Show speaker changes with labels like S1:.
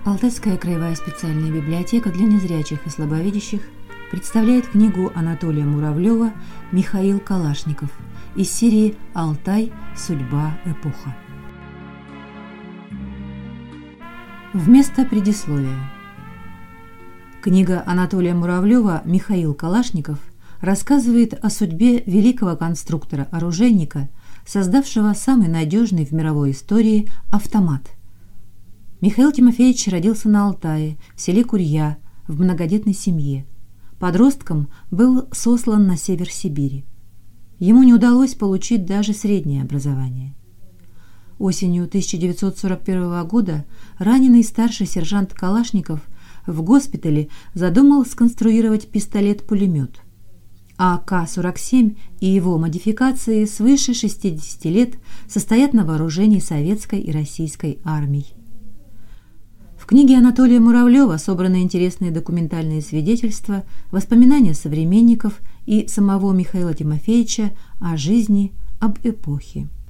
S1: Алтайская краевая специальная библиотека для незрячих и слабовидящих представляет книгу Анатолия Муравлева «Михаил Калашников» из серии «Алтай. Судьба. Эпоха». Вместо предисловия. Книга Анатолия Муравлева «Михаил Калашников» рассказывает о судьбе великого конструктора-оружейника, создавшего самый надежный в мировой истории автомат. Михаил Тимофеевич родился на Алтае, в селе Курья, в многодетной семье. Подростком был сослан на север Сибири. Ему не удалось получить даже среднее образование. Осенью 1941 года раненый старший сержант Калашников в госпитале задумал сконструировать пистолет-пулемет. АК-47 и его модификации свыше 60 лет состоят на вооружении советской и российской армий. В книге Анатолия Муравлева собраны интересные документальные свидетельства, воспоминания современников и самого Михаила Тимофеевича о жизни, об эпохе.